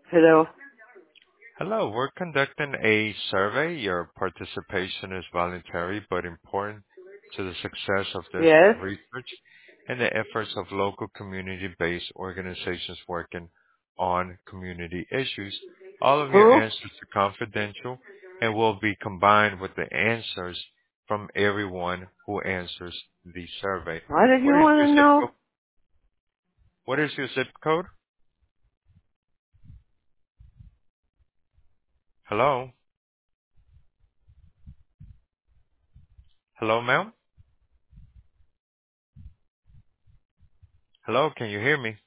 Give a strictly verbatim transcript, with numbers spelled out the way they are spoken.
Hello. Hello, we're conducting a survey. Your participation is voluntary but important to the success of this Yes. research and the efforts of local community-based organizations working on community issues. All of your Who? answers are confidential and will be combined with the answers from everyone who answers the survey. What did you What is want your to zip know? code? What is your zip code? Hello? Hello, ma'am? Hello, can you hear me?